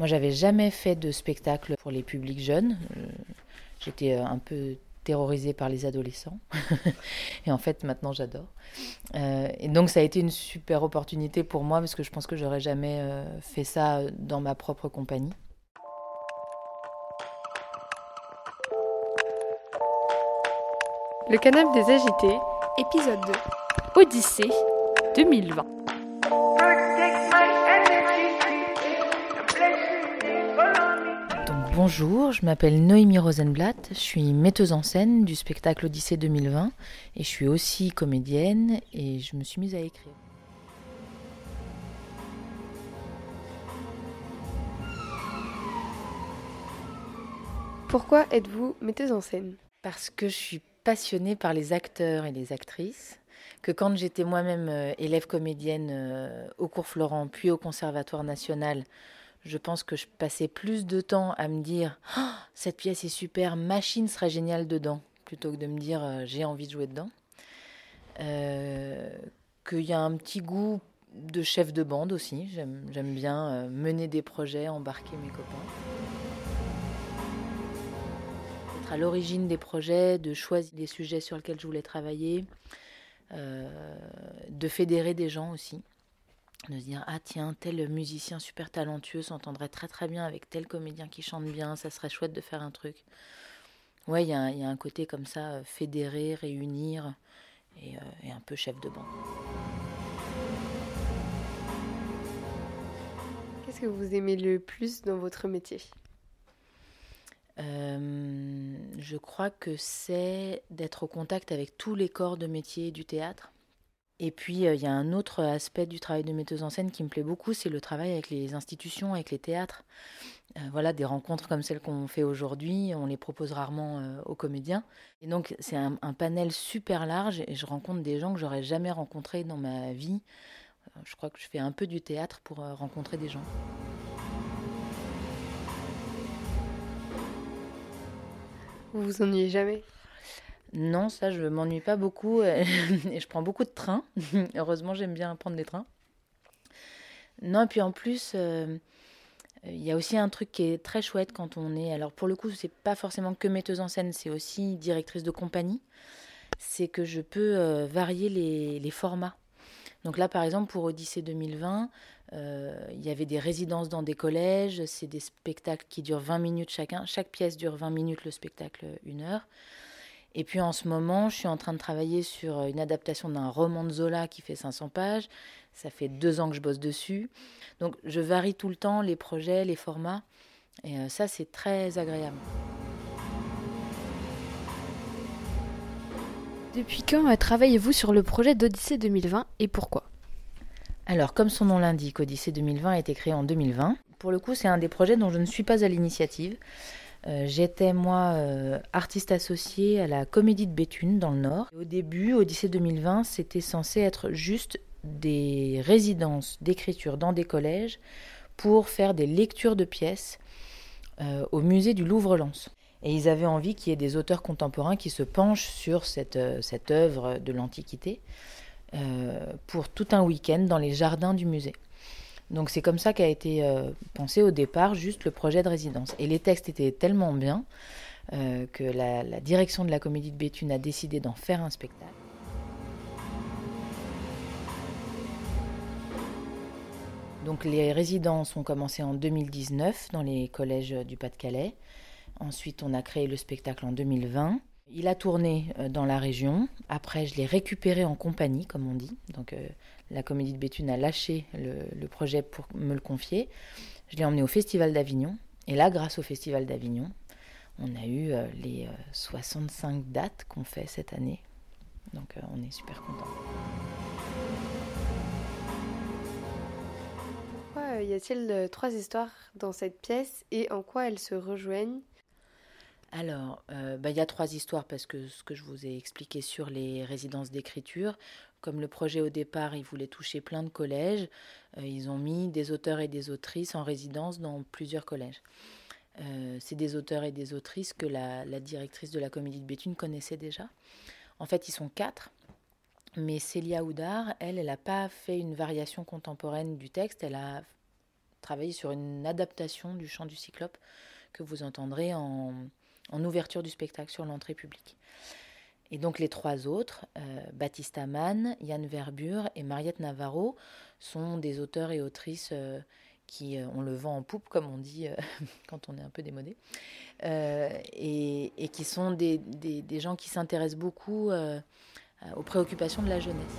Moi, j'avais jamais fait de spectacle pour les publics jeunes. J'étais un peu terrorisée par les adolescents. Et en fait, maintenant, j'adore. Et donc, ça a été une super opportunité pour moi parce que je pense que j'aurais jamais fait ça dans ma propre compagnie. Le Canap des Agités, épisode 2, Odyssée 2020. Donc, bonjour, je m'appelle Noémie Rosenblatt, je suis metteuse en scène du spectacle Odyssée 2020 et je suis aussi comédienne et je me suis mise à écrire. Pourquoi êtes-vous metteuse en scène ? Parce que je suis passionnée par les acteurs et les actrices, que quand j'étais moi-même élève comédienne au cours Florent puis au Conservatoire national, je pense que je passais plus de temps à me dire oh, cette pièce est super, Machine serait géniale dedans, plutôt que de me dire j'ai envie de jouer dedans. Qu'il y a un petit goût de chef de bande aussi, j'aime bien mener des projets, embarquer mes copains. Être à l'origine des projets, de choisir les sujets sur lesquels je voulais travailler, de fédérer des gens aussi. De se dire, ah tiens, tel musicien super talentueux s'entendrait très très bien avec tel comédien qui chante bien, ça serait chouette de faire un truc. Ouais, il y a un côté comme ça, fédérer, réunir et un peu chef de bande. Qu'est-ce que vous aimez le plus dans votre métier ? Je crois que c'est d'être au contact avec tous les corps de métier du théâtre. Et puis, il y a un autre aspect du travail de metteuse en scène qui me plaît beaucoup, c'est le travail avec les institutions, avec les théâtres. Voilà, des rencontres comme celles qu'on fait aujourd'hui, on les propose rarement aux comédiens. Et donc, c'est un panel super large et je rencontre des gens que j'aurais jamais rencontrés dans ma vie. Je crois que je fais un peu du théâtre pour rencontrer des gens. Vous vous ennuyez jamais ? Non, ça, je m'ennuie pas beaucoup et je prends beaucoup de trains. Heureusement, j'aime bien prendre des trains. Non, et puis en plus, il y a aussi un truc qui est très chouette quand on est... Alors pour le coup, c'est pas forcément que metteuse en scène, c'est aussi directrice de compagnie. C'est que je peux varier les formats. Donc là, par exemple, pour Odyssée 2020, il y avait des résidences dans des collèges. C'est des spectacles qui durent 20 minutes chacun. Chaque pièce dure 20 minutes, le spectacle 1 heure. Et puis en ce moment, je suis en train de travailler sur une adaptation d'un roman de Zola qui fait 500 pages. Ça fait 2 ans que je bosse dessus. Donc je varie tout le temps les projets, les formats. Et ça, c'est très agréable. Depuis quand travaillez-vous sur le projet d'Odyssée 2020 et pourquoi ? Alors, comme son nom l'indique, Odyssée 2020 a été créé en 2020. Pour le coup, c'est un des projets dont je ne suis pas à l'initiative. J'étais, moi, artiste associée à la Comédie de Béthune, dans le Nord. Au début, Odyssée 2020, c'était censé être juste des résidences d'écriture dans des collèges pour faire des lectures de pièces au musée du Louvre-Lens. Et ils avaient envie qu'il y ait des auteurs contemporains qui se penchent sur cette œuvre de l'Antiquité pour tout un week-end dans les jardins du musée. Donc c'est comme ça qu'a été pensé au départ juste le projet de résidence. Et les textes étaient tellement bien que la direction de la Comédie de Béthune a décidé d'en faire un spectacle. Donc les résidences ont commencé en 2019 dans les collèges du Pas-de-Calais. Ensuite, on a créé le spectacle en 2020. Il a tourné dans la région. Après, je l'ai récupéré en compagnie, comme on dit. Donc la Comédie de Béthune a lâché le projet pour me le confier. Je l'ai emmené au Festival d'Avignon. Et là, grâce au Festival d'Avignon, on a eu les 65 dates qu'on fait cette année. Donc on est super contents. Pourquoi y a-t-il 3 histoires dans cette pièce et en quoi elles se rejoignent ? Alors, y a 3 histoires parce que ce que je vous ai expliqué sur les résidences d'écriture, comme le projet au départ, il voulait toucher plein de collèges, ils ont mis des auteurs et des autrices en résidence dans plusieurs collèges. C'est des auteurs et des autrices que la directrice de la Comédie de Béthune connaissait déjà. En fait, ils sont 4, mais Célia Houdard, elle n'a pas fait une variation contemporaine du texte, elle a travaillé sur une adaptation du chant du Cyclope que vous entendrez en ouverture du spectacle sur l'entrée publique. Et donc les 3 autres, Baptiste Amann, Yann Verbure et Mariette Navarro, sont des auteurs et autrices qui ont le vent en poupe, comme on dit quand on est un peu démodé, et qui sont des gens qui s'intéressent beaucoup aux préoccupations de la jeunesse.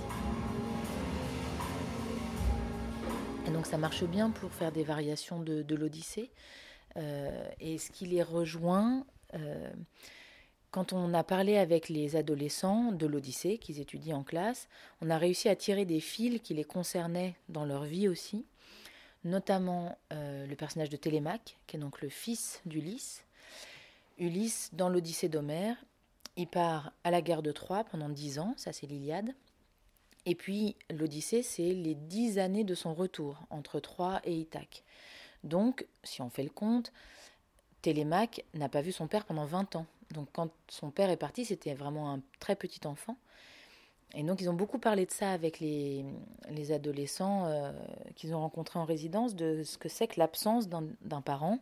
Et donc ça marche bien pour faire des variations de l'Odyssée. Et ce qui les rejoint, quand on a parlé avec les adolescents de l'Odyssée, qu'ils étudient en classe, on a réussi à tirer des fils qui les concernaient dans leur vie aussi, notamment le personnage de Télémaque, qui est donc le fils d'Ulysse. Ulysse, dans l'Odyssée d'Homère, il part à la guerre de Troie pendant 10 ans, ça c'est l'Iliade. Et puis l'Odyssée, c'est les 10 années de son retour, entre Troie et Ithaque. Donc, si on fait le compte, Télémaque n'a pas vu son père pendant 20 ans. Donc quand son père est parti, c'était vraiment un très petit enfant. Et donc ils ont beaucoup parlé de ça avec les adolescents qu'ils ont rencontrés en résidence, de ce que c'est que l'absence d'un parent,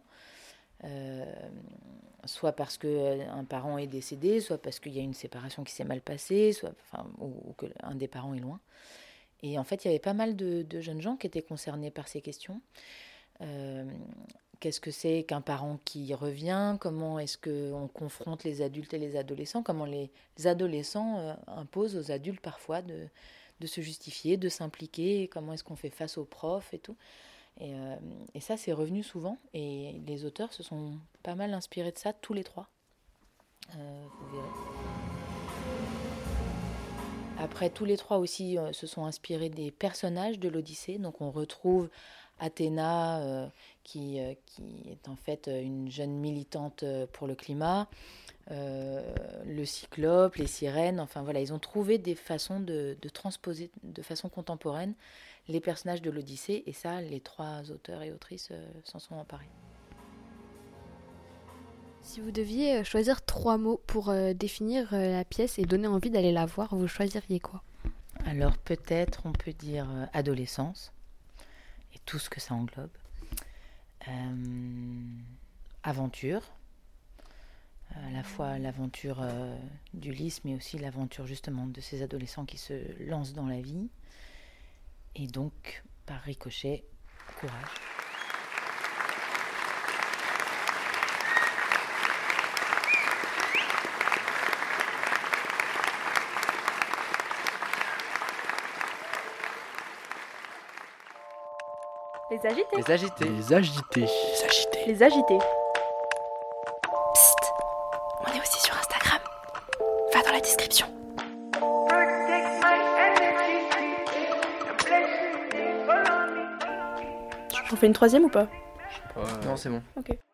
soit parce qu'un parent est décédé, soit parce qu'il y a une séparation qui s'est mal passée, ou qu'un des parents est loin. Et en fait, il y avait pas mal de jeunes gens qui étaient concernés par ces questions. Qu'est-ce que c'est qu'un parent qui revient? Comment est-ce qu'on confronte les adultes et les adolescents? Comment les adolescents imposent aux adultes parfois de se justifier, de s'impliquer? Comment est-ce qu'on fait face aux profs et tout? Et ça, c'est revenu souvent. Et les auteurs se sont pas mal inspirés de ça, tous les 3. Vous verrez. Après, tous les 3 aussi se sont inspirés des personnages de l'Odyssée. Donc on retrouve Athéna, qui est en fait une jeune militante pour le climat, le Cyclope, les sirènes, enfin voilà, ils ont trouvé des façons de transposer de façon contemporaine les personnages de l'Odyssée, et ça, les 3 auteurs et autrices s'en sont emparés. Si vous deviez choisir 3 mots pour définir la pièce et donner envie d'aller la voir, vous choisiriez quoi? Alors peut-être on peut dire adolescence, et tout ce que ça englobe. Aventure, à la fois l'aventure d'Ulysse, mais aussi l'aventure justement de ces adolescents qui se lancent dans la vie. Et donc, par ricochet, courage. Les agités. Les agités. Les agités. Les agités. Les agités. Psst, on est aussi sur Instagram. Va dans la description. On fait une 3e ou pas? Non, c'est bon. Ok.